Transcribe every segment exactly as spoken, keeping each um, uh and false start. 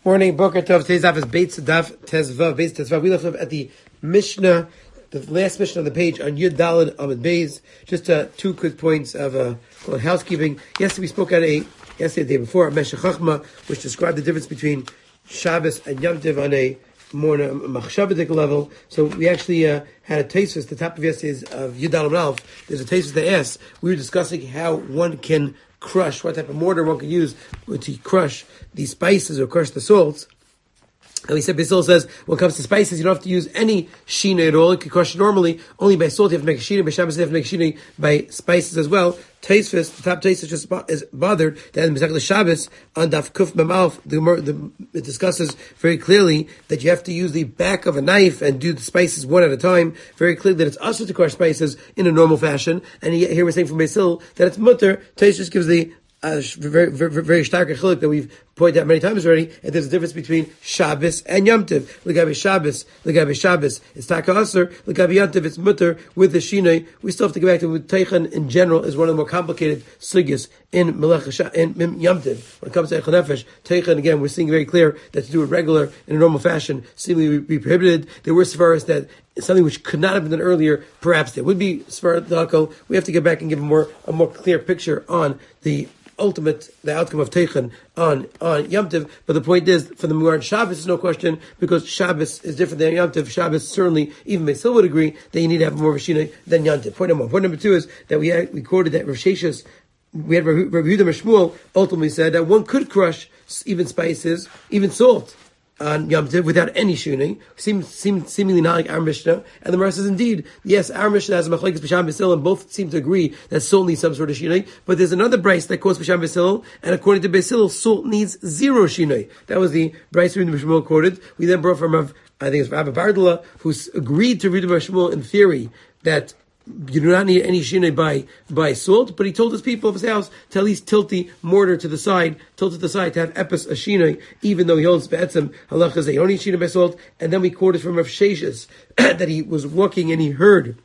Morning, Boker Tov. Today's daf is Beitz Daf Tezvav. Beitz Tezvav. We left off at the Mishnah, the last Mishnah on the page on Yud Daled Amud Beis. Just uh, two quick points of uh, housekeeping. Yesterday we spoke at a yesterday the day before Meshech Chachma, which described the difference between Shabbos and Yom Tov on a more machshavadik level. So we actually uh, had a taste the top of yesterday's of Yud Daled Amud Aleph. There's a taste that asked. We were discussing how one can crush, what type of mortar one can use to crush the spices or crush the salts. And we said, Basil says, when it comes to spices, you don't have to use any sheena at all. You can crush it normally. Only by salt you have to make a sheena. By Shabbos you have to make a sheena by spices as well. Taisvis, the top taisvis just is bothered that in Masechta Shabbos on Daf Kuf Memalf, the, the it discusses very clearly that you have to use the back of a knife and do the spices one at a time. Very clearly that it's also to crush spices in a normal fashion. And here we're saying from Basil that it's mutter. Taisvis gives the Uh, very, very, very stark chiluk that we've pointed out many times already, and there's a difference between Shabbos and Yom Tov. L'gabe Shabbos, l'gabe Shabbos, it's taka aser. L'gabe Yom Tov, it's mutter with the shinei. We still have to go back to with Teichen in general is one of the more complicated sugyas in Melech in Yom Tov. When it comes to Eichel Nefesh, Teichen again, we're seeing very clear that to do it regular in a normal fashion seemingly be prohibited. There were svaras that something which could not have been done earlier, perhaps there would be svarat dakel. We have to get back and give a more a more clear picture on the ultimate, the outcome of Teichen on, on Yom Tov. But the point is, for the Muar Shabbos, is no question, because Shabbos is different than Yom Tov. Shabbos, certainly, even Basil would agree that you need to have more of a Shina than Yom Tov. Point number one. Point number two is that we had, we quoted that Rav Sheshes, we had Rabbi Yehuda Mishmuel ultimately said that one could crush even spices, even salt, on Yom Tov without any shuning, seems seem, seemingly not like our Mishnah. And the Gemara says, indeed, yes, our Mishnah has a machlekes b'sham b'sil, and both seem to agree that salt needs some sort of shuning. But there's another brayse that quotes b'sham b'sil, and according to b'sil, salt needs zero shuning. That was the brayse Rabbi Shmuel quoted. We then brought from Rav, I think it's Rabbi Bardala, who's agreed to Rabbi Shmuel in theory that you do not need any shinei by, by salt, but he told his people of his house to at least tilt the mortar to the side, tilt to the side to have epis a shinei, even though he holds be'etzem halachas they don't need shinei by salt. And then we quoted from Rav Sheshes that he was walking and he heard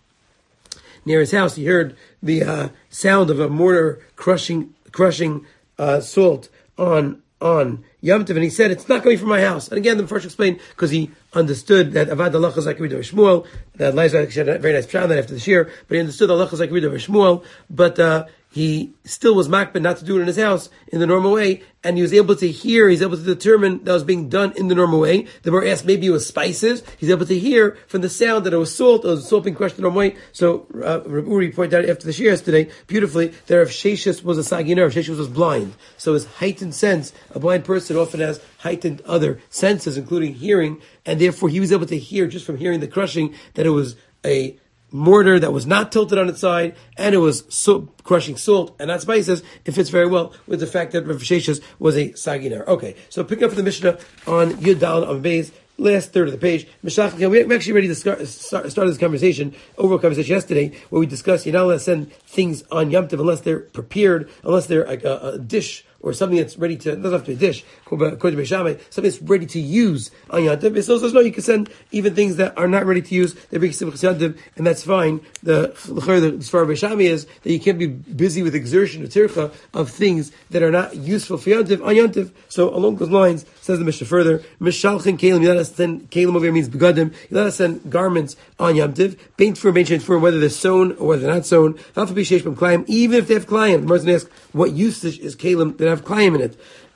near his house, he heard the uh, sound of a mortar crushing crushing uh, salt on on Yom Tov, and he said, it's not coming from my house. And again, the first explained, because he understood that Avad Allah is like Rabbi Shmuel, that Liza had a very nice pshat that after the shir, but he understood Allah is like Rabbi Shmuel, but uh, he still was makbid not to do it in his house in the normal way, and he was able to hear, he's able to determine that was being done in the normal way. The Gemara asked, maybe it was spices. He's able to hear from the sound that it was salt, it was salt being crushed the normal way. So, uh, Rabbi Uri pointed out after the shir yesterday, beautifully, that Rav Sheshes was a saginer, Rav Sheshes was blind. So his heightened sense, a blind person often has heightened other senses, including hearing, and therefore he was able to hear just from hearing the crushing that it was a mortar that was not tilted on its side, and it was so crushing salt and not spices. It fits very well with the fact that Rav Sheshes was a saginer. Okay, so picking up the Mishnah on Yud Daled Amud Beis, last third of the page. We actually already start, started this conversation, overall conversation yesterday, where we discussed you're not allowed to send things on Yom Tov unless they're prepared, unless they're like a, a dish or something that's ready to, doesn't have to be a dish, according to Beishamai, something that's ready to use on Yom Tov. It also says, no, you can send even things that are not ready to use, they bring Simchas Yom Tov, and that's fine. The Sfar Beishamai is that you can't be busy with exertion or tircha of things that are not useful for Yom Tov on Yom Tov. So along those lines, says the Mishnah further, Mishalchin Kalim, you let us send, Kalim over here means begadim, you let us send garments on Yom Tov, paint for, paint for, whether they're sewn or whether they're not sewn, even if they have Klayim. The Gemara going to ask, what usage is Kalim that have Klayim in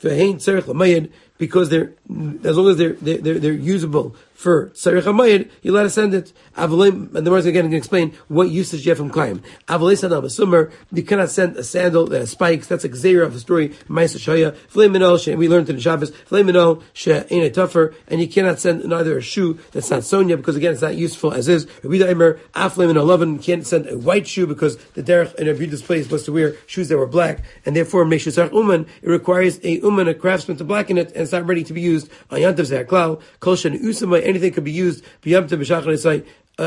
it? Because they're, as long as they're, they're, they're, they're usable for Tzarech HaMayid, you let us send it. And the Gemara is again going to explain what usage you have from Klayim. Avalei Sandal B'Sumer, you cannot send a sandal that has spikes. That's a Gzeira of the story, Ma'aseh Shaya. V'lei Minol, we learned in the Shabbos, V'lei Minol, she'ein tougher, and you cannot send neither a shoe that's not Sonya, because again, it's not useful as is. Rabbi Daimer, Aflei Minol Lovin, you can't send a white shoe, because the derech in Rabbi Yehuda's place was to wear shoes that were black, and therefore, Meshusach Uman, it requires a Uman, a craftsman, to blacken it, and it's not ready to be used on Yom Tov Zehaklal. Kol Shen Usamai, anything could be used, B'Yom Tov B'Shachan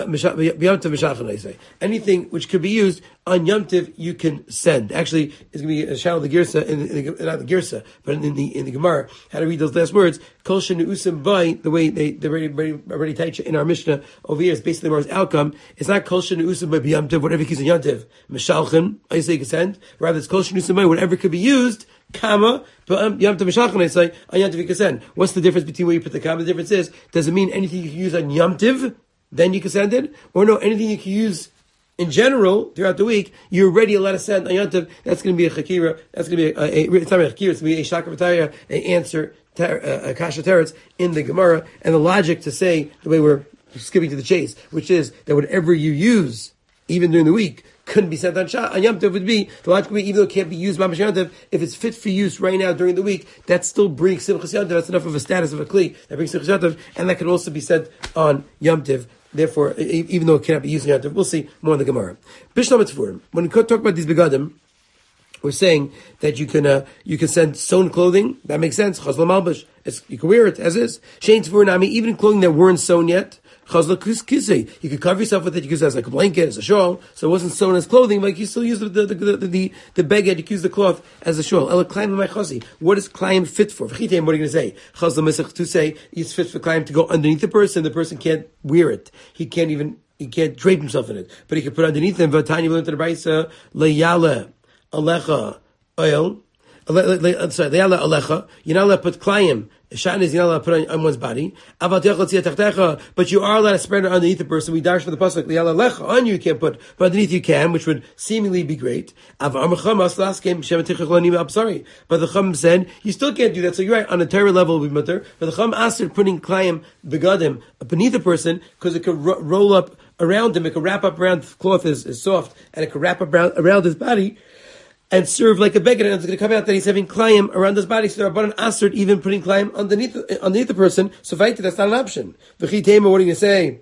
Esai. Anything which could be used on Yom Tov, you can send. Actually, it's going to be a shout of the Girsa, in, in the, not the Girsa, but in the in the Gemara, how to read those last words. Kol Shenu'usim Bai, the way they they already already, already taught you in our Mishnah over here is basically the Gemara's outcome. It's not Kol Shenu'usim Bai B'Yom Tov, whatever you can use on Yom Tov. Mishalchen, I say you can send. Rather, it's Kol Shenu'usim Bai, whatever could be used Kama, but um, Yom Tov Mishachan, I say, on Yom Tov Yikasen. What's the difference between where you put the Kama? The difference is, does it mean anything you can use on Yom Tov, then you can send it? Or no, anything you can use in general, throughout the week, you're already allowed to send on Yom Tov. That's going to be a chakira. That's going to be a, a, a it's not a chakira. It's going to be a shakavataya, an answer, ter, uh, a kasha teretz in the Gemara, and the logic to say the way we're skipping to the chase, which is that whatever you use, even during the week, couldn't be sent on Shah. On Yom Tov would be, the logic would be, even though it can't be used Mamash Yom Tov, if it's fit for use right now during the week, that still brings Simchas Yom Tov. That's enough of a status of a kli that brings Simchas Yom Tov, and that can also be sent on Yom Tov. Therefore, even though it cannot be used in Yom Tov, we'll see more in the Gemara. Bishlam Tzvurim. When we talk about these begadim, we're saying that you can uh, you can send sewn clothing. That makes sense. Chazla malbush. You can wear it as is. Shein Tzvurim Nami, even clothing that weren't sewn yet. Chazla kisei. You could cover yourself with it. You could use it as like a blanket, as a shawl. So it wasn't sewn as clothing, but you still use the the the the, the, the beged. You could use the cloth as a shawl. Ela klaim l'maychazi. What is klaim fit for? V'chitem. What are you going to say? Chazla misach to say it's fit for klaim to go underneath the person. The person can't wear it. He can't even he can't drape himself in it, but he can put it underneath him. V'tani v'lent the braysa leyala alecha oil. I'm sorry, leyala alecha. You're not allowed to put klayim. Shan is you're not allowed to put on, on one's body. But you are allowed to spread it underneath the person. We dash for the pasuk leyala alecha on you. You can't put, but underneath you can, which would seemingly be great. But the Chum said you still can't do that. So you're right, on a Torah level we mutter. But the Chum asked her putting klayim begadim beneath the person because it could ro- roll up around him. It could wrap up around the cloth is, is soft, and it could wrap up around, around his body and serve like a beggar, and it's going to come out that he's having klayim around his body. So there are Rabbanan asert even putting klayim underneath underneath the person. So vaita, that's not an option. V'chitema, what are you going to say?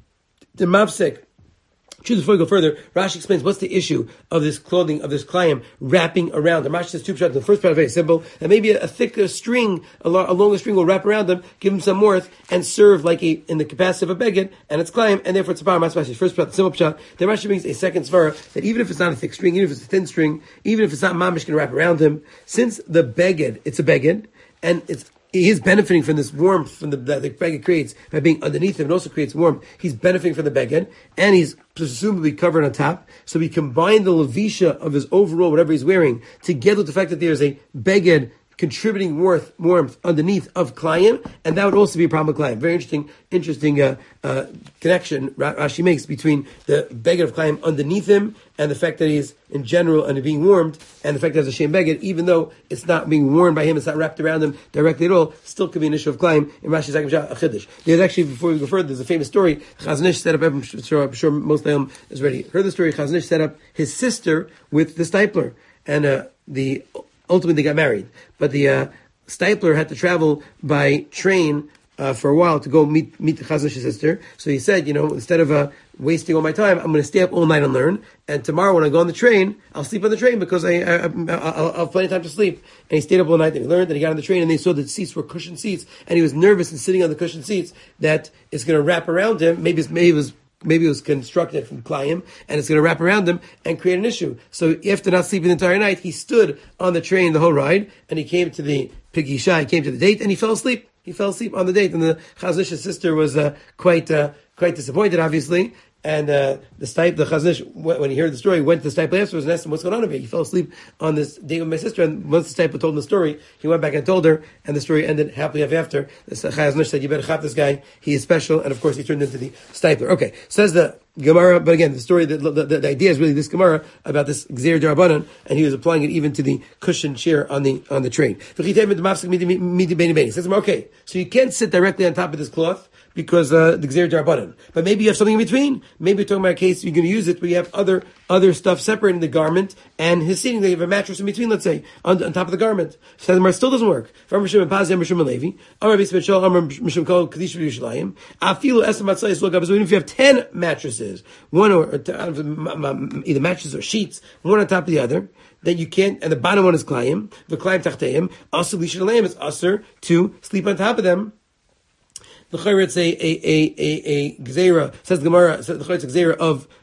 The mavsek. Choose before we go further. Rashi explains what's the issue of this clothing, of this klayim wrapping around him. Rashi says two pshat. The first part is very simple. And maybe a, a thicker string, a, lo- a longer string will wrap around him, give him some worth, and serve like a, in the capacity of a beged, and it's klayim, and therefore it's a power. That's Rashi's first pshat, the simple pshat. Then Rashi brings a second svara, that even if it's not a thick string, even if it's a thin string, even if it's not mamish going to wrap around him, since the beged, it's a beged, and it's he is benefiting from this warmth from the, that the beged creates by being underneath him. It also creates warmth. He's benefiting from the beged, and he's presumably covered on top. So we combine the levisha of his overall, whatever he's wearing, together with the fact that there's a beged contributing warmth, warmth underneath of klayim, and that would also be a problem with klayim. Very interesting, interesting uh, uh, connection Rashi makes between the beged of klayim underneath him and the fact that he's in general and being warmed, and the fact that there's a shem beged, even though it's not being worn by him, it's not wrapped around him directly at all, still could be an issue of klayim in Rashi's a chiddush. There's actually, before we go further, there's a famous story. Chazon Ish set up, I'm sure, I'm sure most of them has already heard the story. Chazon Ish set up his sister with the stipler, and uh, the ultimately they got married, but the uh, stipler had to travel by train uh, for a while to go meet meet the Chazon Ish's sister. So he said, you know, instead of uh, wasting all my time, I'm going to stay up all night and learn. And tomorrow when I go on the train, I'll sleep on the train because I, I, I, I'll, I'll have plenty of time to sleep. And he stayed up all night and he learned. And he got on the train and they saw that the seats were cushioned seats, and he was nervous and sitting on the cushioned seats that it's going to wrap around him. Maybe it's, maybe it was. Maybe it was constructed from klayim, and it's going to wrap around him and create an issue. So after not sleeping the entire night, he stood on the train the whole ride, and he came to the pigisha, he came to the date, and he fell asleep. He fell asleep on the date, and the Chazon Ish's sister was uh, quite uh, quite disappointed, obviously. And uh, the stipe, the Chazon Ish, when he heard the story, went to the stipe afterwards and asked him, what's going on over here? He fell asleep on this date with my sister, and once the stipe told him the story, he went back and told her, and the story ended happily ever after. The Chazon Ish said, you better chop this guy, he is special, and of course he turned into the stipler. Okay, says the Gemara, but again, the story, the, the, the, the idea is really this Gemara about this Gzeir Darabanan, and he was applying it even to the cushioned chair on the on the train. Says, okay, so you can't sit directly on top of this cloth, because uh, the Gzeir Darabanan. But maybe you have something in between. Maybe you're talking about a case you're going to use it, but you have other other stuff separating the garment and his seating. They have a mattress in between, let's say, on, on top of the garment. So the still doesn't work. Even if you have ten mattresses, one or either mattresses or sheets, one on top of the other, then you can't, and the bottom one is klayim, the klayim tachteim, also lishalayim, it's usher to sleep on top of them. The Chayr, it's a, a, a, a, a gzeira, says the Gemara, the Chayr, it's a gzeira of,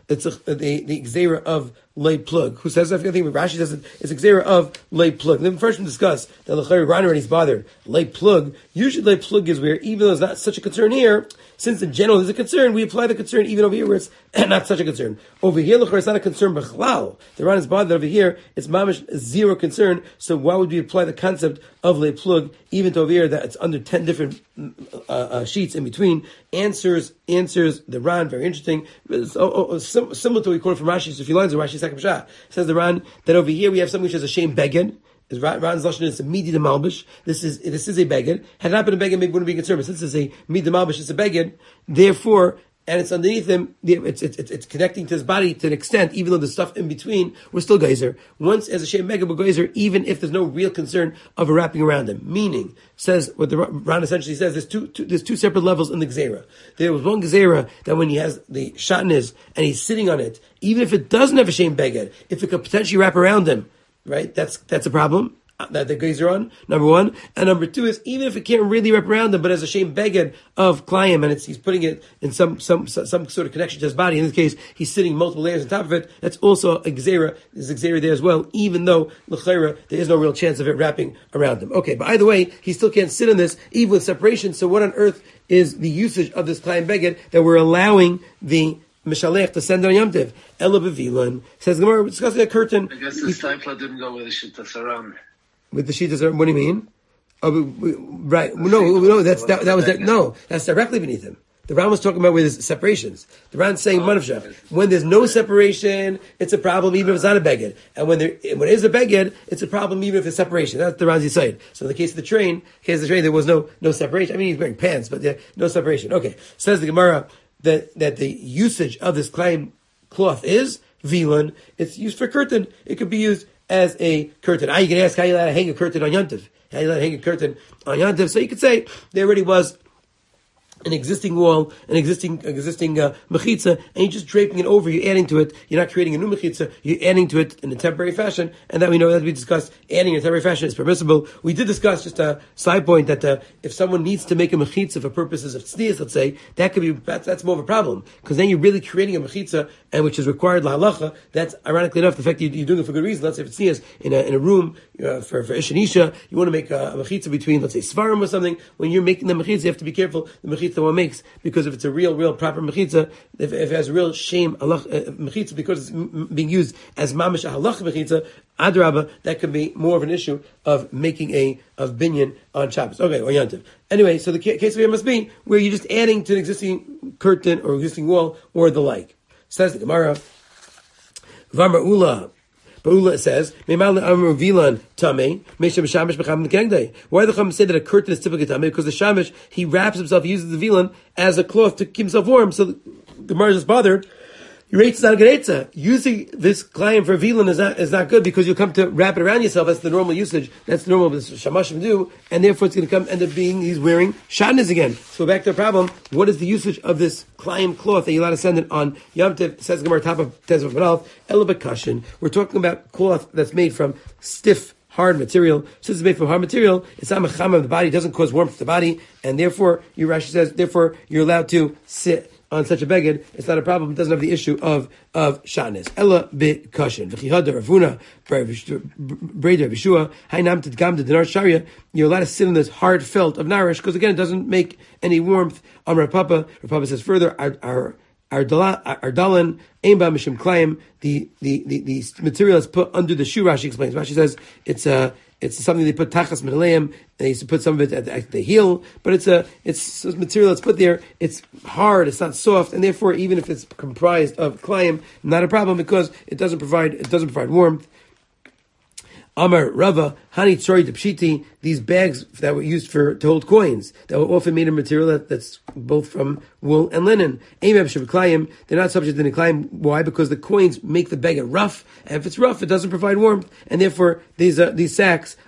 it's a, the the Xera of lay plug. Who says that? I think Rashi says it, it's Xera of lay plug. Then first we discuss that L'chayr Ran already is bothered. Lay plug. Usually lay plug is where, even though it's not such a concern here, since in general there's a concern, we apply the concern even over here where it's not such a concern. Over here, L'chayr, it's not a concern, b'chlal. The Ran is bothered. Over here, it's mamish zero concern. So why would we apply the concept of lay plug even to over here that it's under ten different uh, uh, sheets in between? Answers, answers the Ran, very interesting. It's, oh, oh, sim- similar to what we quote from Rashi, so a few lines of Rashi second Pshat. Says the Ran that over here we have something which is a shame beged. Is Ran's lashon is a midi de malbish. This is this is a beged. Had it not been a beged, maybe wouldn't be concerned. But since it's a midi de malbish, it's a beged. Therefore, and it's underneath him. It's it's it's connecting to his body to an extent. Even though the stuff in between was still geyser. Once as a shem beged, but geyser, even if there's no real concern of a wrapping around him. Meaning, says what the Ran essentially says. There's two, two there's two separate levels in the gzera. There was one gzera that when he has the shatnez and he's sitting on it, even if it doesn't have a shem beged, if it could potentially wrap around him. Right, that's that's a problem that the guys are on. Number one, and number two is even if it can't really wrap around him, but as a shame beged of Klayim, and it's he's putting it in some some some sort of connection to his body. In this case, he's sitting multiple layers on top of it. That's also a gzera. There's a gzera there as well, even though l'chayra there is no real chance of it wrapping around him. Okay, but either way, he still can't sit in this even with separation. So what on earth is the usage of this Klayim beged that we're allowing the Mishalech to send on Yom Tov? Ela Bevilan says Gemara, we're discussing a curtain. I guess the Stipler didn't go with the Shittas around. With the Shittas around, what do you mean? Oh, we, we, right. No, no, that's, that, that was, that, no, that's directly beneath him. The Ran was talking about where there's separations. The Ran's saying, oh, Manavsha, when there's no separation, it's a problem even if it's not a beged. And when there, when it is a beged, it's a problem even if it's separation. That's the Ran's side. So in the case of the train, in the case of the train, there was no, no separation. I mean, he's wearing pants, but there, no separation. Okay. Says the Gemara, that that the usage of this Klayim cloth is vilan. It's used for curtain. It could be used as a curtain. Ah, you can ask how you let to hang a curtain on Yom Tov. How you let to hang a curtain on Yom Tov. So you could say there already was an existing wall, an existing existing uh, mechitza, and you're just draping it over. You're adding to it. You're not creating a new mechitza. You're adding to it in a temporary fashion, and that we know, as we discussed, adding in a temporary fashion is permissible. We did discuss just a side point that uh, if someone needs to make a mechitza for purposes of tznius, let's say, that could be that's, that's more of a problem because then you're really creating a mechitza, and which is required lahalacha. That's ironically enough the fact that you're doing it for good reason. Let's say if it's tznius in a in a room uh, for for ish and isha, you want to make a, a mechitza between, let's say, svarim or something. When you're making the mechitza, you have to be careful the mechitza one makes. Because if it's a real, real proper mechitza, if, if it has a real shame halach uh, mechitza, because it's m- being used as mamish halach mechitza, adrabah, that could be more of an issue of making a of binyan on Shabbos. Okay, or Yom Tov. Anyway, so the ca- case of here must be where you're just adding to an existing curtain or existing wall or the like. Says the Gemara, Vamar Ula. But Ula says, Why do the Chacham say that a curtain is typically tamei? Because the shamish, he wraps himself, he uses the vilan as a cloth to keep himself warm. So the Gemara is bothered. Your rate's not a good eitzah. Using this Klayim for vilan is not is not good because you'll come to wrap it around yourself. That's the normal usage. That's the normal shamashim do, and therefore it's going to come end up being he's wearing shatnez again. So back to the problem: what is the usage of this Klayim cloth that you're allowed to send it on Yom Tov? Says Gemara top of Tezvav Manalf Elabakashin. We're talking about cloth that's made from stiff, hard material. Since it's made from hard material, it's not mechama of the body. It doesn't cause warmth to the body, and therefore, your Rashi says, therefore you're allowed to sit on such a beged. It's not a problem. It doesn't have the issue of of shatnez. Ella bit kashin. V'chihada Ravuna Breder Vishua Hainam Tidgam the Dinar Sharia. You're allowed to sit on this hard felt of narish because again it doesn't make any warmth. Amar Papa. Papa says further our our Ardalan, Aimba Mishim Klayim, the, the, the, the material is put under the shoe, Rashi explains. Rashi says it's a, it's something they put tachas minaleim, they used to put some of it at the, at the heel, but it's a, it's a material that's put there, it's hard, it's not soft, and therefore even if it's comprised of Klayim, not a problem because it doesn't provide, it doesn't provide warmth. Amar Rava, Hani Tzori Depshiti, these bags that were used for to hold coins, that were often made of material that, that's both from wool and linen. Aimeb Shabaklayim, they're not subject to the Niklayim. Why? Because the coins make the bag rough, and if it's rough, it doesn't provide warmth, and therefore these uh, these sacks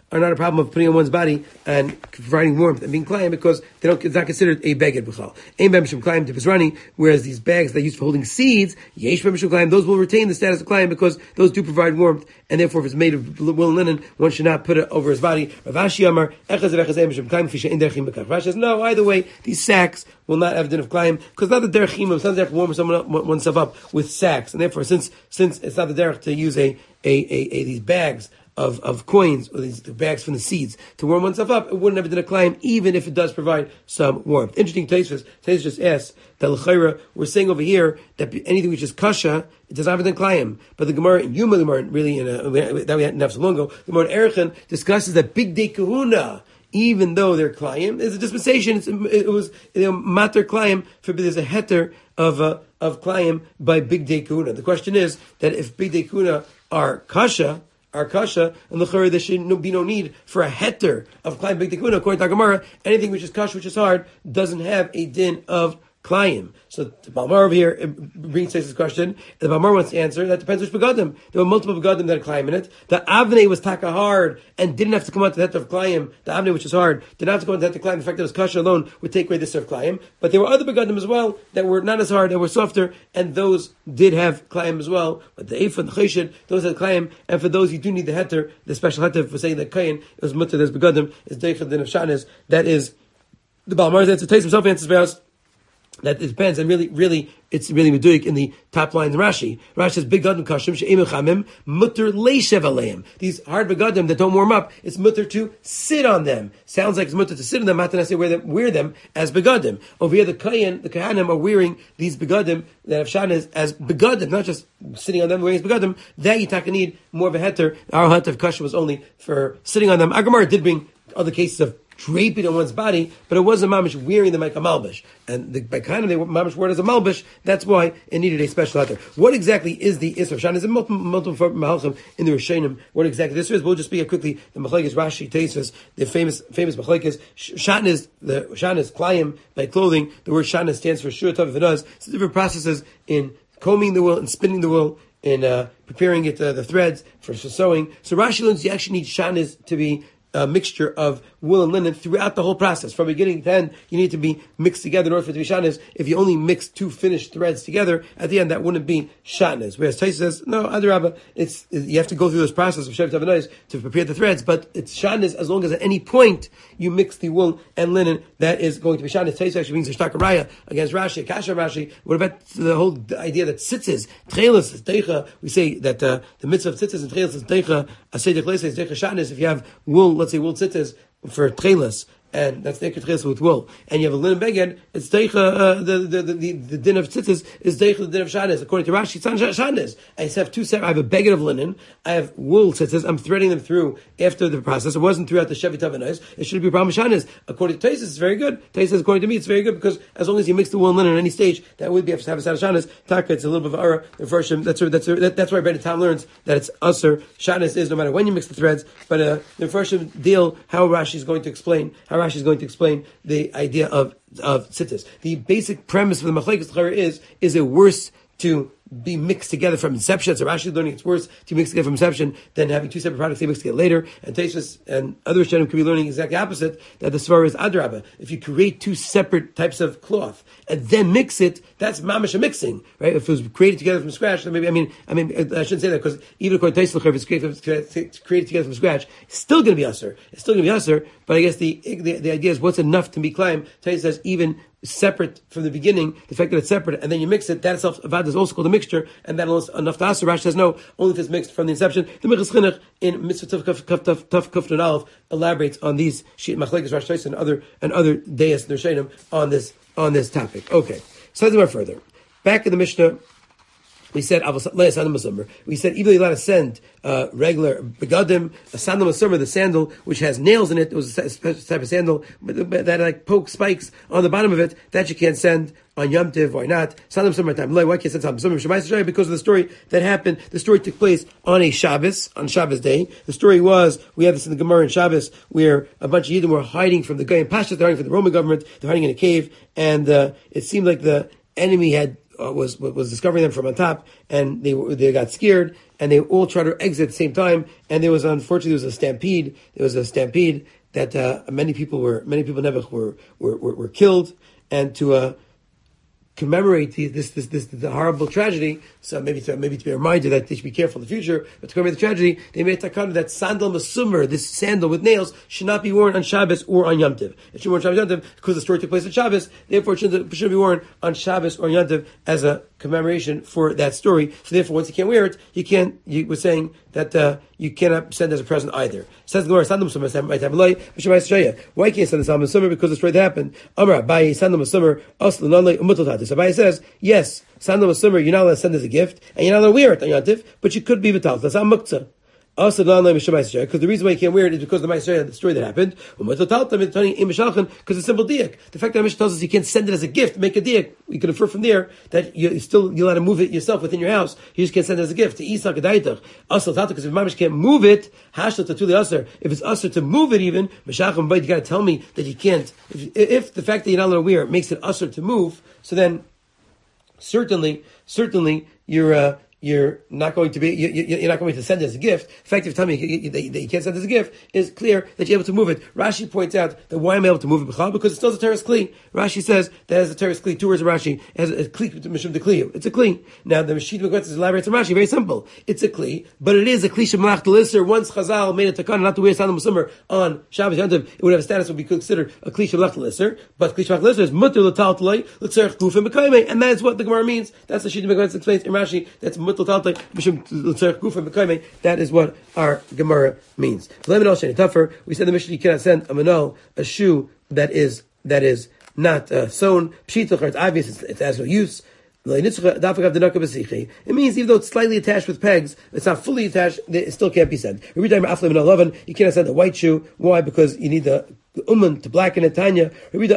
are not a problem of putting on one's body and providing warmth and being klayim because they don't, it's not considered a beged b'chal. Ein b'em mishum klayim tipizrani, whereas these bags that are used for holding seeds, yesh b'em mishum klayim, those will retain the status of klayim because those do provide warmth, and therefore if it's made of wool and linen, one should not put it over his body. Rav Ashi Amar, echaz v'echaz ein mishum klayim fisha in derechim b'kach. Rashi says, no, either way, these sacks will not have din of klayim, because not the derechim, it's not the derech warm someone oneself up with sacks, and therefore since since it's not the derech to use a, a, a, a these bags of, of coins, or these the bags from the seeds, to warm oneself up, it wouldn't have been a climb, even if it does provide some warmth. Interesting, Taisvus, Taisvus just asked, that l'chayra, we're saying over here, that anything which is kasha, it does not have a climb. But the Gemara in Yuma, the Gemara really, in a, that we hadn't have so long ago, the Gemara in Erechin discusses that big day kahuna, even though they're klayim, is a dispensation. It's, it was you know, mater klayim for there's a heter of uh, of klayim by big day kuna. The question is that if big day kuna are kasha, are kasha, and l'chayra there should be no need for a heter of klayim big day kuna. According to Gemara, anything which is kasha, which is hard, doesn't have a din of klayim. So the Balmar over here brings this question. The Balmar wants to answer. That depends which begadim. There were multiple begadim that had klayim in it. The avnei was taka hard and didn't have to come out to the het of klayim. The avnei, which is hard, did not have to come out to the het of klayim. The fact that it was kasha alone would take away this of klayim. But there were other begadim as well that were not as hard, that were softer, and those did have klayim as well. But the ephah and the cheshid, those had klayim, and for those you do need the heter, the special heter for saying that kayin is mutter, there's begadim, is deichad din of shanis. That is the Balmar's answer. Taste himself answers for us. That it depends, and really, really, it's really meduik in the top line of Rashi. Rashi says, "Big gadim kashim she'im chamim mutter leishev aleim." These hard begadim that don't warm up, it's mutter to sit on them. Sounds like it's mutter to sit on them. Not to wear them, wear them as begadim. Over here, the kayan, the kahanim are wearing these begadim that have shanas as begadim, not just sitting on them wearing as begadim. That you taka need more of a heter. Our heter of kasha was only for sitting on them. Agamar did bring other cases of draping on one's body, but it wasn't mamish wearing them like a malbish. And the, by kind of they mamish wore it as a malbish, that's why it needed a special heter. What exactly is the Isra of Shan? Is it multiple, multiple mahalchim in the Rishonim? What exactly this is? We'll just speak quickly. The Machlekes Rashi Teisvus, the famous famous Machlekes. Shan is the Shan is klayim by clothing. The word Shan stands for shur tov. If it does, it's different processes in combing the wool and spinning the wool, in uh, preparing it, uh, the threads for, for sewing. So Rashi learns you actually need shanis to be a mixture of wool and linen throughout the whole process. From beginning to end, you need to be mixed together in order for it to be shanis. If you only mix two finished threads together, at the end, that wouldn't be shanis. Whereas Taisa says, no, Adarabba, it's, you have to go through this process of Shevet Avanais to prepare the threads, but it's shanis as long as at any point you mix the wool and linen, that is going to be shanis. Taisa actually means a shtakaraya against Rashi, Kasha Rashi. What about the whole idea that tzitzis, tchelis is teicha? We say that uh, the mitzvah of tzitzis and tchelis is teicha, aseidik leisa is teicha shanis. If you have wool, let's say wool tzitzis for tchelis, and that's the tchelis with wool, and you have a linen beged, it's teicha, uh, the, the, the, the, the din of tzitzis is teicha the din of shanis. According to Rashi, it's not shanis. I have two separate, I have a beged of linen, I have wool tzitzis, I'm threading them through after the process. It wasn't throughout the Shevet Avanais. It shouldn't be a problem with shanis. According to Taisa, it's very good. Taisa says, according to me, it's very good, because as long as you mix the wool and linen at any stage, that would be have to have a side of shanis. Taka, it's a little bit of ara. The first, that's that's that, that's why Ben Tam learns that it's usher. Shanis is no matter when you mix the threads, but uh, the first deal how Rashi is going to explain how Rashi is going to explain the idea of of tzitzis. The basic premise for the Machlekes L'chayra is is it worse to be mixed together from inception? So Rashi is learning it's worse to mix together from inception than having two separate products they mix together later. And Taisvus and other Rishonim could be learning exactly opposite, that the Svar is Adrabah. If you create two separate types of cloth and then mix it, that's mamash a mixing, right? If it was created together from scratch, then maybe, I mean, I mean, I shouldn't say that, because even according to Taisvus, if it's created, if it's created together from scratch, it's still going to be usher. It's still going to be usher, but I guess the, the, the idea is what's enough to be climb. Taisvus says even separate from the beginning, the fact that it's separate, and then you mix it, that itself, Avad is also called a mixture, and that alone is enough to answer. Rashi says no, only if it's mixed from the inception. The Minchas Chinuch in Mitzvah Tuf Kuf Tuf Nun Aleph elaborates on these Machlekes Rashi Taisa and other and other Deis and Rishonim on this on this topic. Okay, so let's go further. Back in the Mishnah, we said we said even allowed to send uh, regular begadim, a sandal masumah, the sandal which has nails in it. It was a special type of sandal that like poke spikes on the bottom of it. That you can't send on Yom Tiv. Why not? Sandal masumah time. Why can't you send sandal masumah? Because of the story that happened. The story took place on a Shabbos, on Shabbos day. The story was, we have this in the Gemara in Shabbos, where a bunch of Yidden were hiding from the Goyim Pashas. They're hiding from the Roman government. They're hiding in a cave, and uh, it seemed like the enemy had uh, was was discovering them from on top, and they they got scared, and they all tried to exit at the same time, and there was unfortunately there was a stampede. There was a stampede that uh, many people were many people never were were were, were killed, and to uh, commemorate the, this, this, this, the horrible tragedy, so maybe to, maybe to be reminded that they should be careful in the future, but to commemorate the tragedy, they made a takana that sandal masummer, this sandal with nails, should not be worn on Shabbos or on Yom Tov. It should be worn on Shabbos Yom Tov because the story took place on Shabbos, therefore it shouldn't, it shouldn't be worn on Shabbos or Yom Tov as a commemoration for that story. So therefore, once you can't wear it, you can't, you were saying that uh, you cannot send as a present either. Says the Gemara, sandal masummer, why can't you send a sandal masummer? Because the story that happened. Amar, Abaye, sandal masummer, aslan nalei umutatatis. Abaye says, yes, sandal masummer, you're not allowed to send as a gift, and you're not allowed to wear it on Yom Tov, but you could be vital. That's not muktzah. Because the reason why you can't wear it is because of the Ma'aseh, the story that happened. Because it's a simple diak. The fact that Mishnah tells us you can't send it as a gift, make a diak. You can infer from there that you still you'll have to move it yourself within your house. You just can't send it as a gift. Because if Mamish can't move it, if it's usher to move it even, you got to tell me that you can't. If, if the fact that you're not allowed to wear it makes it usher to move, so then certainly, certainly you're. Uh, You're not going to be. You, you, you're not going to send it as a gift. The fact of telling me you, you, that you can't send it as a gift is clear that you're able to move it. Rashi points out that why am I able to move it b'chal? Because it's still a teres kli. Rashi says that as a teres kli. Two words of Rashi as a kli mishum de kli. It's a kli. Now the Meshit Megwetzes elaborates on Rashi very simple. It's a kli, but it is a kli shemalach delisser. Once Chazal made a takana not to wear sandal musummer on Shabbos Yom Tov, it would have a status would be considered a kli shemalach delisser. But kli shemalach delisser is mutter l'tal talei l'tzerich gufim b'kaymei, and that is what the Gemara means. That's the Meshit Megwetzes explains in Rashi. That's mutter l'tal talei. That is what our Gemara means. We said the Mishnah you cannot send a manol, a shoe that is that is not uh, sewn. It's obvious; it has no use. It means even though it's slightly attached with pegs, it's not fully attached. It still can't be sent. You cannot send a white shoe. Why? Because you need the uman to blacken it. Tanya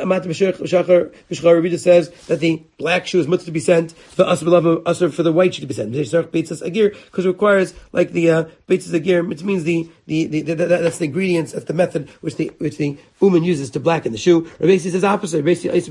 Rabbi says that the black shoe is much to be sent. The asr for the white shoe to be sent because it requires like the uh, beitzas agir, which means the the, the, the, the that's the ingredients, that's the method which the which the uman uses to blacken the shoe. Rabbi says opposite. Rabbi says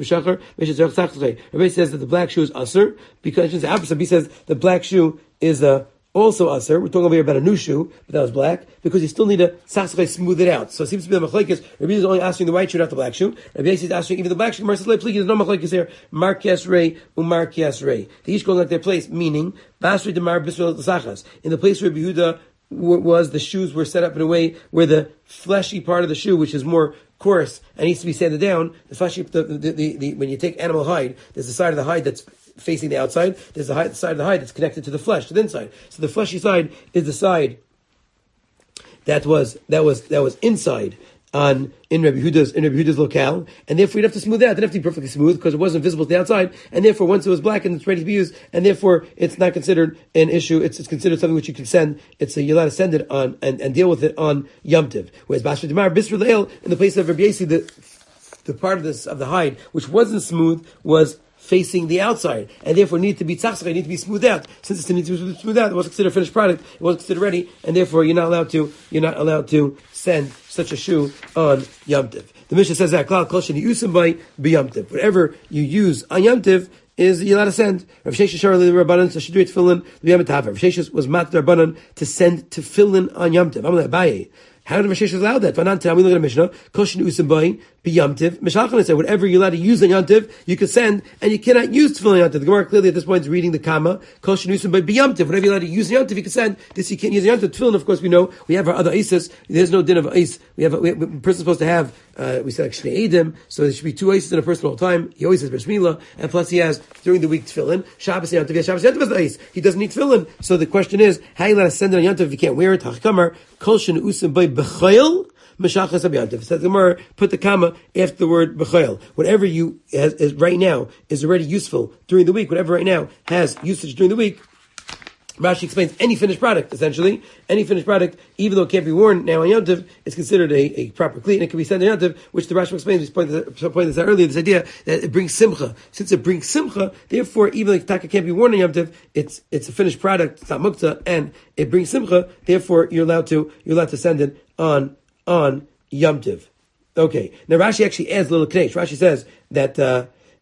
that the black shoe is asr because it's the opposite. He says the black shoe is a uh, also aser. We're talking over here about a new shoe, but that was black, because you still need to sachsachai smooth it out. So it seems to be the machlekes. Rabbi is only asking the white shoe, not the black shoe. Rabbi is asking even the black shoe. There's no machlekes here. Markias rei umarkias rei. They each going like their place, meaning basri demar bisrel l'sachas. In the place where Yehuda was, the shoes were set up in a way where the fleshy part of the shoe, which is more coarse and needs to be sanded down, the fleshy, the, the, the, the, when you take animal hide, there's the side of the hide that's facing the outside. There's the, hide, the side of the hide that's connected to the flesh, to the inside. So the fleshy side is the side that was that was that was inside on in Rabbi Yehuda's in Rabbi Yehuda's locale, and therefore you'd have to smooth it out. It didn't have to be perfectly smooth because it wasn't visible to the outside, and therefore once it was black and it's ready to be used, and therefore it's not considered an issue. It's, it's considered something which you can send. It's a, you're allowed to send it on and, and deal with it on Yom Tov. Whereas Bashra Demar Bisra Leil, in the place of Rabbi Yasi, the the part of this of the hide which wasn't smooth was facing the outside, and therefore need to be tzachzach, need to be smoothed out. Since it needs to be smoothed out, it wasn't considered a finished product, it wasn't considered ready, and therefore you're not allowed to, you're not allowed to send such a shoe on Yom Tov. The Mishnah says that klal kol sheni yusam by b'Yom Tov. Whatever you use on Yom Tov is you're allowed to send. Rav Sheshes shar li rabbanan shadrit tefillin b'Yom Tov. Rav Sheshes was mat rabbanan to send tefillin on Yom Tov. I'm like Abaye. How did Rav Sheshes allow that? Vanan we look at a Mishnah. Kol sheni yusam by b'Yom Tov. Mishalchan said whatever you're allowed to use on Yom Tov, you can send, and you cannot use tefillin on Yom Tov. The Gemara clearly at this point is reading the Kama. Kol sheni yusam by b'Yom Tov. Whatever you're allowed to use on Yom Tov, you can send. This you can't use on Yom Tov. Tefillin, of course, we know we have our other isis. There's no din of ice. We have a, we have, a person's supposed to have. Uh, we said like Shnei Edim, so there should be two ices in a person all the time. He always has Bris Milah, and plus he has during the week tefillin. Shabbos Yom Tov, Shabbos Yom Tov has the ice. He doesn't need tefillin. So the question is, how you allowed to send it on Yom Tov if you can't wear it? Hachkamar kol sheni yusam by b'chayil. Meshachas Yom Tov. Says the Gemara, put the comma after the word b'chayil. Whatever you has, is right now is already useful during the week. Whatever right now has usage during the week. Rashi explains any finished product, essentially. Any finished product, even though it can't be worn now on Yom Tov, is considered a, a proper kli, and it can be sent on Yom Tov, which the Rashi explains, we pointed, pointed this out earlier, this idea that it brings simcha. Since it brings simcha, therefore, even if taka can't be worn on Yom Tov, it's, it's a finished product, it's not mukta, and it brings simcha, therefore, you're allowed to, you're allowed to send it on, on Yom Tov. Okay. Now Rashi actually adds a little knesh. Rashi says that, uh,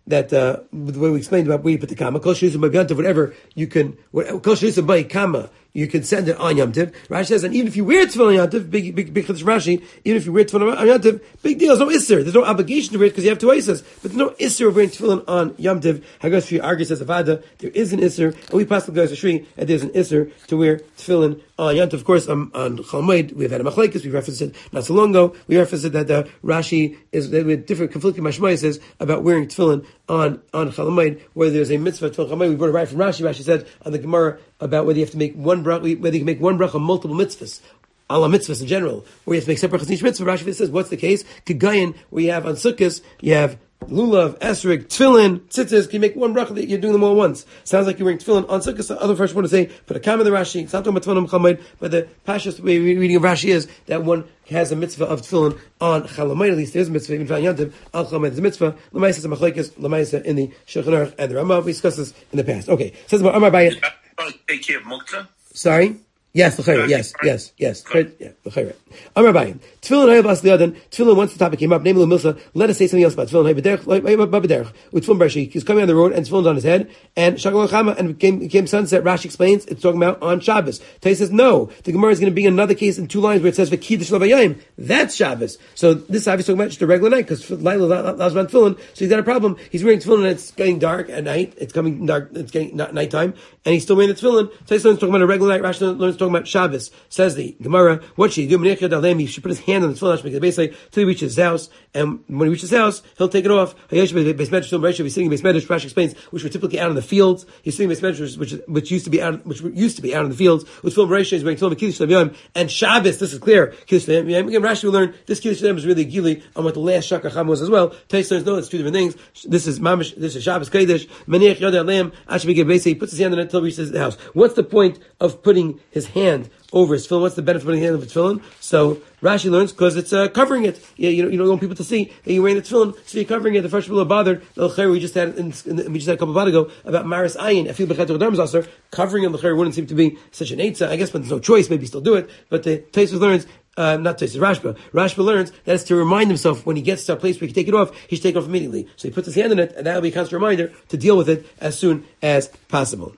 that uh, the way we explained about where you put the comma, kol shlisim by yantiv, whatever you can, kol shlisim by comma, you can send it on Yom Tiv. Rashi says, and even if you wear tefillin on Yom Tiv, big, big, big Chiddush Rashi, even if you wear tefillin on Yom Tiv, big deal. There's no isser. There's no obligation to wear it because you have two ises. But there's no isser of wearing tefillin on Yom Tiv. Haggadah Shri argues as a vada, there is an isser, and we pass the guys Shri, and there's an isser to wear tefillin on Yom Tiv. Of course, um, on Chol Moed, we've had a machlekes, we referenced it not so long ago. We referenced it that uh, Rashi is with different conflicting mashmayas about wearing tefillin on on Chol Moed, whether there's a mitzvah tefillin Chol Moed. We brought it right from Rashi. Rashi said on the Gemara about whether you have to make one bracha, whether you can make one bracha multiple mitzvahs, Allah mitzvahs in general, where you have to make separate brachas each mitzvah. Rashi says, what's the case? Kegayin, where you have on Sukkot, you have lulav, esrog, tefillin, tzitzis. Can you make one bracha that you're doing them all at once? Sounds like you're wearing tefillin on Sukkot. The other first want to say, put a comma in the Rashi. It's not talking about tefillin on Chol Moed, but the pashas way reading of Rashi is that one has a mitzvah of tefillin on Chol Moed. At least there's a mitzvah even on Yom Tov. Al Chol Moed there's a mitzvah. L'maisa is a machlekes. L'maisa in the Shulchan Aruch and the Rama. We discussed this in the past. Okay, says about Amar Abaye. Take care of Mukta. Sorry. Yes, l'chayra. Yes, yes, yes. Yeah, l'chayra. Amar Abaye. Tefillin hayab as liadan. Tefillin. Once the topic came up, namely Milsa. Let us say something else about tefillin. Hayab b'derech. Hayab b'derech. With tefillin Rashi, he's coming on the road and tefillin's on his head. And shakal chama and it came, it came sunset. Rashi explains it's talking about on Shabbos. Tai says no. The Gemara is going to be another case in two lines where it says v'kiddush l'vayayim. That's Shabbos. So this obviously talking about just a regular night because Laila allows on tefillin. So he's got a problem. He's wearing tefillin and it's getting dark at night. It's coming dark. It's getting not nighttime, and he's still wearing the tefillin. Tai says talking about a regular night. Rashi learns talking about Shabbos. Says the Gemara, what should he do? He should put his hand on the tefillin basically till he reaches his house, and when he reaches his house, he'll take it off. He's sitting in base medrash. Rashi explains, which were typically out in the fields. He's sitting in base medrash, which which used to be out, which used to be out in the fields. With tefillin Rashi, he's wearing tefillin kiddush l'yom and Shabbos. This is clear. Kiddush l'yom. Again, Rashi will learn this kiddush l'yom is really gili on what the last shakar cham was as well. Tais learns no, it's two different things. This is mamish. This is Shabbos kodesh. Maniach yodei aleim. Actually, he puts his hand on it until he reaches the house. What's the point of putting his hand over his tefillin? What's the benefit of putting the hand over his tefillin? So Rashi learns because it's uh, covering it. Yeah, you know, you don't want people to see that you're wearing the tefillin, so you're covering it. The first people are bothered. The l'chayr we just had, in, in, we just had a couple of hours ago about maris ayin. I feel b'chet d'arm zaser covering on the l'chayr wouldn't seem to be such an eitzah. I guess, but there's no choice. Maybe still do it. But the Tosfos learns. Uh, not Tosfos, Rashba. Rashba learns that it's to remind himself when he gets to a place where he can take it off, he should take it off immediately. So he puts his hand in it, and that will be a constant reminder to deal with it as soon as possible.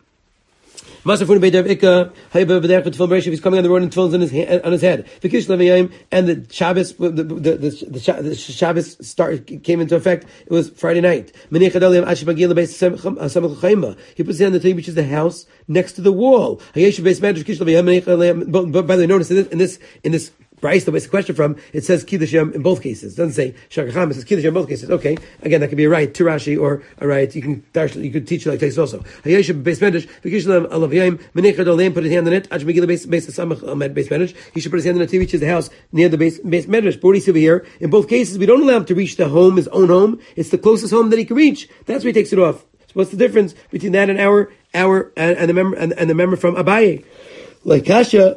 He's coming on the road and tefillin's on his hand, on his head. And the Shabbos, the, the, the, the, the Shabbos start came into effect. It was Friday night. He puts his hand until he reaches the house next to the wall. But by the way, notice in this in this in this Bryce, the way it's a question from, it says Kiddush Yom in both cases. It doesn't say Shakacham, it says Kiddush Yom in both cases. Okay, again, that could be a right to Rashi or a right, you can you could teach it like Tais also. Hayeshim base medrash, Vikishlam Alavayim, Menechad Oleim, put his hand on it, Aj Megillah base base Samach Ahmed base medrash. He should put his hand on it to reach his house near the base base medrash. But what do you see over here? In both cases, we don't allow him to reach the home, his own home. It's the closest home that he can reach. That's where he takes it off. So what's the difference between that and our our and, and the member and, and the member from Abaye? Like Kasha.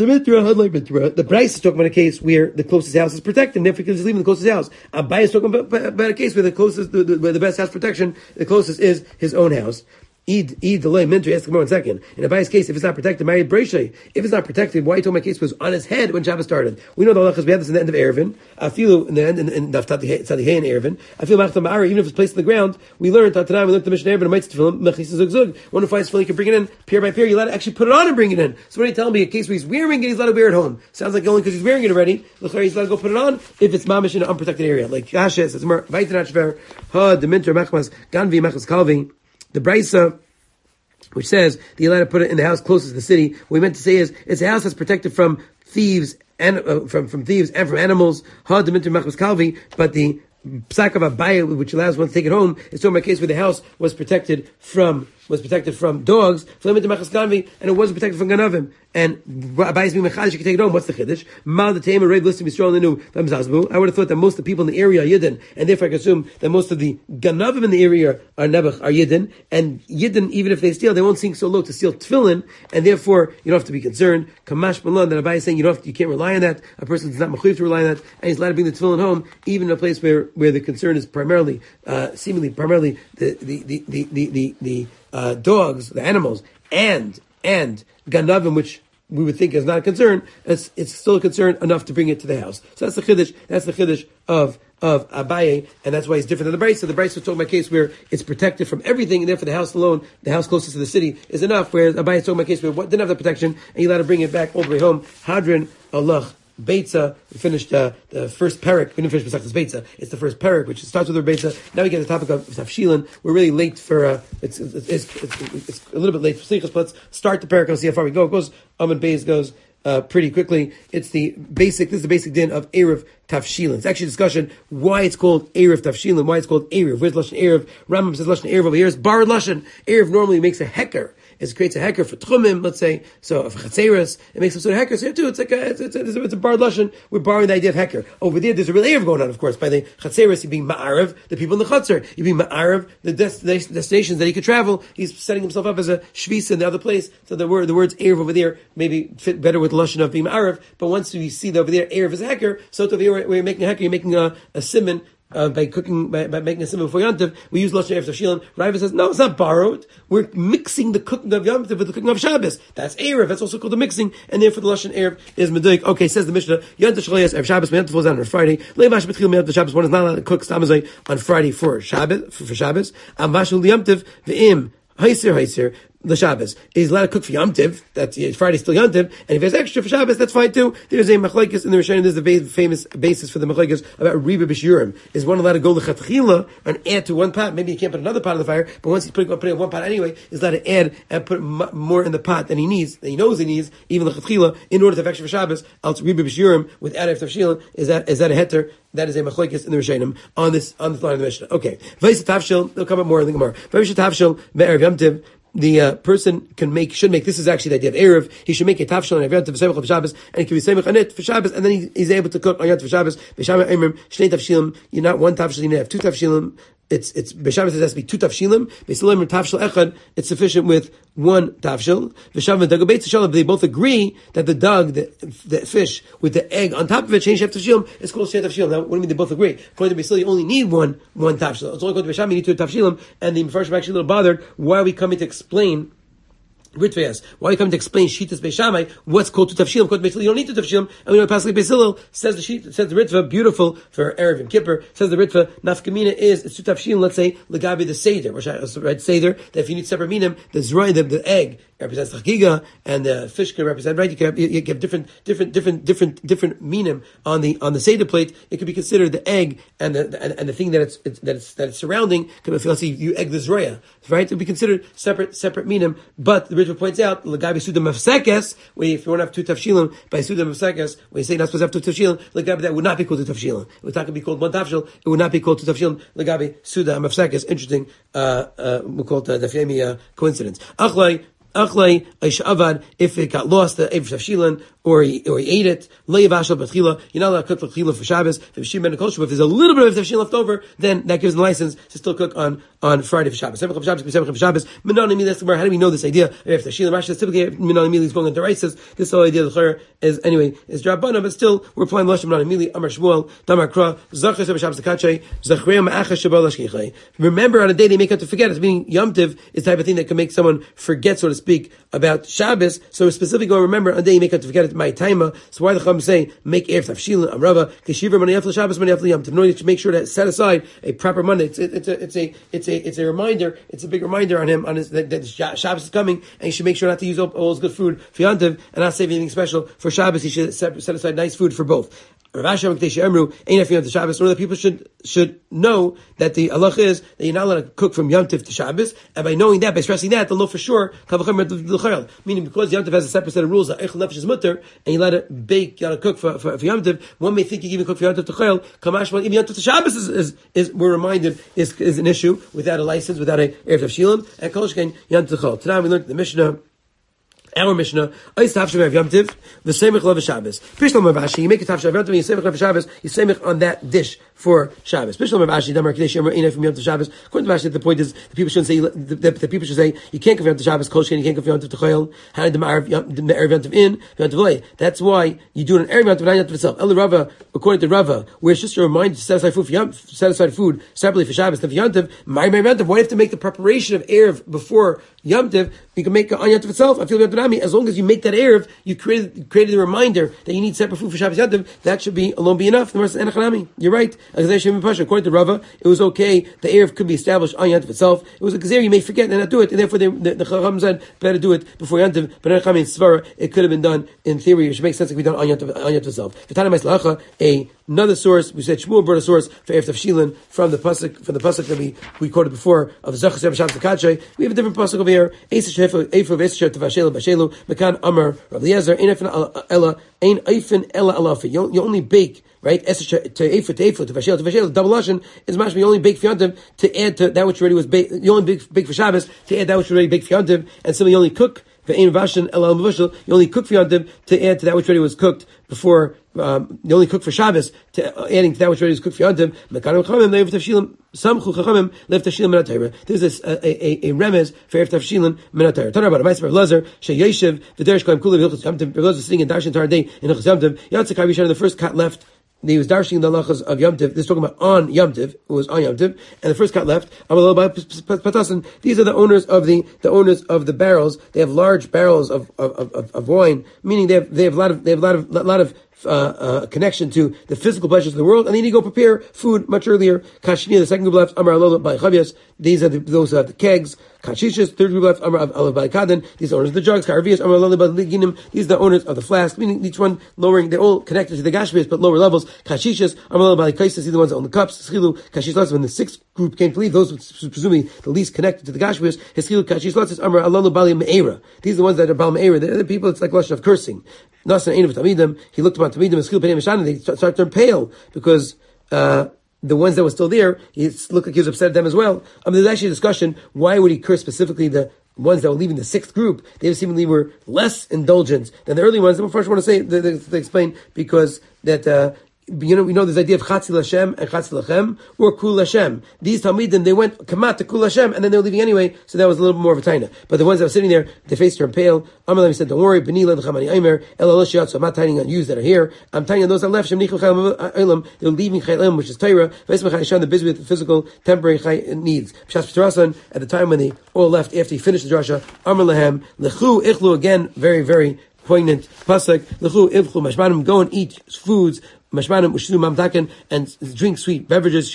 The Bryce is talking about a case where the closest house is protected, and therefore he can just leave in the closest house. Abaye is talking about, about a case where the closest, the, the, where the best house protection, the closest is his own house. Eid, Eid, delay, minter, ask him more in a second. In Abaye's case, if it's not protected, married Breishay. If it's not protected, why you told my case was on his head when Shabbos started? We know the halachas, we have this in the end of Erevin. I feel in the end, in, in Tzadihei in Erevin. I feel Machtam Ma'ari, even if it's placed on the ground, we learned, Tatanai, we looked at the Mishnah Erevin, and Mitzvah Tefillim, Mechis Zug Zug. One who finds tefillin, you can bring it in, pair by pair, you're allowed to actually put it on and bring it in. So when you tell me a case where he's wearing it, he's allowed to wear it home. Sounds like only because he's wearing it already, he's allowed to go put it on, if it's mamish in an unprotected area. Like Kasha says, Vaitan Achver, Ha, the Minter, Mechmas, Ganvi, Mechmas Kalvi, the Braisa, which says that you're allowed to put it in the house closest to the city. What we meant to say is, it's a house that's protected from thieves and uh, from from thieves and from animals. Ha deminter machmas kalvi, but the psak of Abaye, which allows one to take it home, is talking about a case where the house was protected from was protected from dogs, and it wasn't protected from ganavim. And Abaye's being mechadish, you can take it home. What's the chiddush? Mal the tamer red listed Yisrael Ninu. I would have thought that most of the people in the area are Yidden, and therefore I can assume that most of the ganavim in the area are Nebuch, are Yidden, and Yidden, even if they steal, they won't sink so low to steal tefillin, and therefore you don't have to be concerned. Kamash Malan, that Abaye is saying you don't have to, you can't rely on that. A person is not mechuyev to rely on that, and he's allowed to bring the tefillin home, even in a place where, where the concern is primarily, uh, seemingly primarily the the the the the, the, the uh, dogs, the animals, and and ganavim, which we would think is not a concern. It's, it's still a concern enough to bring it to the house. So that's the chiddush. That's the chiddush of of Abaye, and that's why it's different than the Brayso. So the Brayso is talking about a case where it's protected from everything, and therefore the house alone, the house closest to the city, is enough, whereas Abaye is talking about a case where what didn't have the protection, and you allowed to bring it back all the way home. Hadrin, Allah, Beitza, we finished uh, the first parak. We didn't finish Pesach's Beitza. It's the first parak, which starts with the Beitza. Now we get the topic of Tafshilin. We're really late for, uh, it's, it's, it's, it's, it's a little bit late for Slichas, but let's start the parak and see how far we go. It goes, Amud Beis goes, uh, pretty quickly. It's the basic, this is the basic din of Erev Tafshilin. It's actually a discussion why it's called Erev Tafshilin, why it's called Erev. Where's Lashon Erev? Rambam says Lashon Erev over here is Bar Lashon. Erev normally makes a hecker. It creates a hecker for Tchumim, let's say, so for Chatzeres, it makes some sort of hecker. So here too, it's like a, it's, it's, a, it's a bar lashon. We're borrowing the idea of hecker. Over there, there's a real Erev going on, of course, by the Chatzeres, you're being Ma'arav, the people in the Chatzer. You're being Ma'arav, the des- destinations that he could travel. He's setting himself up as a Shvisa in the other place. So the word, the words Erev over there maybe fit better with lashon of being Ma'arav. But once we see that over there, Erev is a hecker, so over here, we're making a hecker, you're making a, a simon. Uh, by cooking, by, by making a simon before Yom Tov, we use Lashon Erev Tafshilin. Raiva says, no, it's not borrowed. We're mixing the cooking of Yom Tov with the cooking of Shabbos. That's Erev. That's also called the mixing. And therefore the Lashon Erev is Meduik. Okay, says the Mishnah, Yom Tov Shlayas Erev Shabbos, Yom Tov falls down on Friday. Leivash B'tchil Yom Tov Shabbos, one is not allowed to cook Stamazai on Friday for Shabbos, for, for Shabbos. Amvashul Yom Tov, V'im, Heiser, Heiser, the Shabbos. He's allowed to cook for Yom Tiv. That's Friday still Yom Tiv, and if there's extra for Shabbos, that's fine too. There's a machlekes in the Rishonim. There's a very famous basis for the machlekes about Riba B'Shurim. Is one allowed to go lechatchila and add to one pot? Maybe he can't put another pot on the fire, but once he's putting, putting one pot anyway, he's allowed to add and put m- more in the pot than he needs, than he knows he needs, even lechatchila, in order to have extra for Shabbos. Else Riba B'Shurim without Erev Tafshilin, is that is that a heter? That is a machlekes in the Rishonim on this on this line of the Mishnah. Okay, Vayis Tafshil. They'll come up more in the Gemara. Vayis Tafshil be'erev Yom Tiv. The uh, person can make, should make, this is actually the idea of Erev, he should make a tafshil and Erev Yom Tov for Shabbos, and he can be semich on it for Shabbos, and then he, he's able to cook on Yom Tov for Shabbos. B'Shamar Eimer, Shnei Tafshilim, you're not one tafshil, you have two tafshilim. It's, it's, B'Shabbos it has to be two tafshilim. B'Silim tafshil echad, it's sufficient with one tafshil. B'Shabbos dagobeit tafshil, they both agree that the dog, the, the fish with the egg on top of it, change tafshilim, it's called shnei tafshilim. Now, what do you mean they both agree? According to B'Silim, you only need one, one tafshil. It's only going to B'Shabbos, you need two tafshilim, and the Mefarshim are actually a little bothered. Why are we coming to explain Ritva asks, why are you coming to explain Shitas Beis Shammai? What's called to Tafshilim? Called Beis Hillel. You don't need to Tafshilim. And we know Pasuk Beis Hillel says the Shit, says the Ritva, beautiful for Erev and Kippur. Says the Ritva, Nafkamina is it's to Tafshilim. Let's say Legabi the Seder, which I read Seder. That if you need separate minim, the Zroy, the, the egg represents the Chagiga, and the fish can represent right. You can have, you, you have different, different, different, different, different minim on the on the Seder plate. It could be considered the egg and the and, and the thing that it's, it's that it's that it's surrounding. Could be, let's say you egg the Zroya, right? It would be considered separate separate minim. But the Ritva points out. Gabi Suda Mafsekes, where if you want to have two tafshilim, by Suda Mafsekes, when you say you're not supposed to have two tafshilim, Lagabi, that would not be called two tafshilim. It would not be called one tafshil, it would not be called two tafshilim, Lagabi Suda Mafsekes. Interesting, uh, uh, we'll call it the Dafyemi, uh, coincidence. Achlai, Achlai, Aish Avad, if it got lost, the Ev Tafshilin, or he, or he ate it, Le'yavashal B'tchila, you're not allowed to cook L'chila for Shabbos, if there's a little bit of Tafshilin left over, then that gives the license to still cook on, on Friday for Shabbos. Semach of Shabbos, Semach of Shabbos, Menon Emili, that's the word, how do we know this idea? If Tafshilin, Rashi says, typically, Menon Emili is going into Rices, this whole idea of the Chayr is, anyway, is Drabbana, but still, we're applying the Lashon Menon Emili, Amar Shmuel, Damar Kra, Zachar Shabbos Zakachay, Zachreya Ma'acha Shabbat Lashkichai. Remember, on a day they make up to forget, it's meaning Yom Tiv is the type of thing that can make someone forget, so to speak, about Shabbos, so specifically go remember, on a day you make up to forget it, my timer. So why the Chum say make Erev Tafshilin Amrava Keshiva Maniyaf Shabbos Maniyaf Yom Tov? No, to make sure to set aside a proper Monday. It's, it's a it's a it's a it's a reminder. It's a big reminder on him on his that, that Shabbos is coming, and he should make sure not to use all, all his good food for Yom Tov and not save anything special for Shabbos. He should set, set aside nice food for both. Rav Ashi Amekdesh Emru ain't after Yom Tov Shabbos. Or that people should should know that the halach is that you're not allowed to cook from Yom Tov to Shabbos, and by knowing that, by stressing that, they'll know for sure. Meaning, because Yom Tov has a separate set of rules that Eichel Nefesh is mutter, and you let it bake, you let it cook for, for, for Yom Tov. One may think you even cook for Yom Tov to Chayil. Kamashma, even Yom Tov to Shabbos is, is, is we're reminded is is an issue without a license, without a Erev Tavshilim, and Kol Shkein Yom Tov to Chayil. Today we learned the Mishnah. Our Mishnah, Ois Tafshim Erev Yom Tiv, the Semich Love Shabbos. Pishlam Rav Ashi, you make a Tafshim Erev Yom Tiv, you Semich Love Shabbos, you Semich on that dish for Shabbos. Pishlam Rav Ashi, Damar Kadesh Yomer Einay from Yom Tiv Shabbos. According to Rashi, the point is the people shouldn't say the, the, the people should say you can't go for Yom Tiv Shabbos, Kol Shkein, you can't go for Yom Tiv T'Chayil. How did the Erev Yom Tiv in Yom Tiv Lei? That's why you do it on Erev Yom Tiv, not Yom Tiv itself. El Rava, according to Rava, where it's just a reminder to set aside food for Yom, set aside food separately for Shabbos. Then for Yom Tiv, my Yom Tiv, why do you have to make the preparation of Erev before Yom Tiv? You can make on Yom Tov itself. I feel as long as you make that erev, you created you created a reminder that you need separate food for Shabbos Yom Tov. That should be alone be enough. You're right. According to Rava, it was okay. The erev could be established on Yom Tov itself. It was a gezer you may forget and not do it, and therefore they, the the Chacham said better do it before Yom Tov. But in Svara, it could have been done in theory. It should make sense if we done on Yom Tov, on Yom Tov itself. A another source, we said Shmuel brought a source for Erev Tavshilin from the pasuk from the pasuk that we, we quoted before of Zachas Reb Shabbos Zakachay. We have a different pasuk over here. Eisah Shefa Eifo Veisah Tavashelu Bashelu Mekan Amar Rav Eliezer Ein Eifin Ella Ein Eifin Ella Alafi. You you only bake, right? Eisah to Eifo to Eifo to Vashelu to Vashelu. Double lashon is mashma. You only bake for Yom Tov to add to that which already was baked. You only bake, bake for Shabbos to add that which already baked for Yom Tov, and so you only cook. You only cook for Yom Tov to add to that which already was cooked before. Um, you only cook for Shabbos to uh, adding to that which already was cooked for Yom Tov. This is a, a, a remez for Erev Tavshilin Menatayr. Talk about a Meister of Lazar Sheyeshiv V'Derish Kolim Kula V'Hilchos Yom Tov. Lazar sitting in Darshan entire day in Hilchos Yom Tov. Yatzak Avishan, the first cat left. He was darshing the halachas of Yom Tov. This is talking about on Yom Tov. It was on Yom Tov, and the first cat left. These are the owners of the the owners of the barrels. They have large barrels of of, of, of wine, meaning they have they have a lot of they have a lot of a lot of uh, uh, connection to the physical pleasures of the world, and they need to go prepare food much earlier. Kashni, the second group left. Amar Alola by Chavias. These are the, those who have the kegs. Kashishas, third group left. Amar Alav by Kaden. These are owners of the jugs. Karavias. Amar Alola by Liginim. These are the owners of the flask. Meaning each one lowering. They're all connected to the Gashmias, but lower levels. Kashishas. Amar Alola by Kaisas. These are the ones that own the cups. Schilu. Kashish Lotzes. When the sixth group came to leave, those were presumably the least connected to the Gashmias. Schilu Kashish Lotzes. Amar Alola Bali Me'era. These are the ones that are Bal Me'era. They're the people. It's like lashon of cursing. Nasan Ein of Tamidim. He looked upon Tamidim and Schilu Penei Mishana. They started to turn pale because. uh The ones that were still there, he looked like he was upset at them as well. I mean, there's actually a discussion, why would he curse specifically the ones that were leaving the sixth group? They seemingly were less indulgent than the early ones. And first I want to say, they, they, they explain, because that, uh, you know, we know this idea of Chatzil Hashem and Chatzil Lachem, or Kul Hashem. These Talmidim, they went Kamat to Kul Hashem, and then they were leaving anyway, so that was a little bit more of a taina. But the ones that were sitting there, they faced turned pale. Amalim said, don't worry, B'ni Lechem Ani Aimer, Ela Lo Shiat, so I'm not tining on you that are here. I'm tining on those that left, Shem Nichel Chayim Eilam, they're leaving Chayim, which is Torah, Vesmach Hashem, the busy with the physical, temporary chay needs. Pshas P'tarasan, at the time when they all left, after he finished the drasha, Amar Lahem, Lechu, Ichlu, again, very, very poignant pasuk, Lechu, Ichlu, Mashmanim, go and eat foods, Mashmanim ushnu mamtaken, and drink sweet beverages,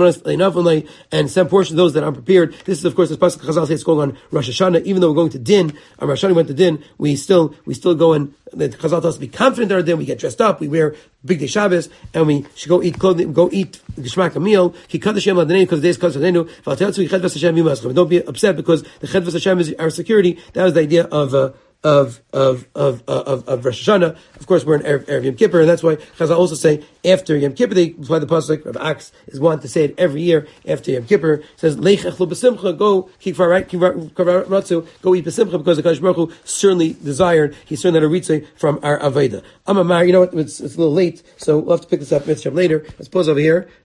and some portion of those that are unprepared. This is, of course, as Pasuk Chazal says, it's called on Rosh Hashanah. Even though we're going to Din, on Rosh Hashanah we went to Din, we still we still go and the Chazal tells us to be confident in our Din. We get dressed up, we wear big day Shabbos, and we should go eat clothing, go eat Geshmak a meal. Because the day is Kaddish Hashem. Don't be upset because the Chedvas Hashem is our security. That was the idea of. Uh, Of of of of of Rosh Hashanah. Of course, we're in Erev, Erev Yom Kippur, and that's why Chazal also say after Yom Kippur they apply the pasuk. Rav Axe is one to say it every year after Yom Kippur. It says Leich echlu b'simcha, go kikvaratzu, go eat b'simcha, because the Kadosh Baruch Hu certainly desired. He certainly had a ritzah from our Aveda. Amamar, you know what? It's, it's a little late, so we'll have to pick this up later. Let's pause over here.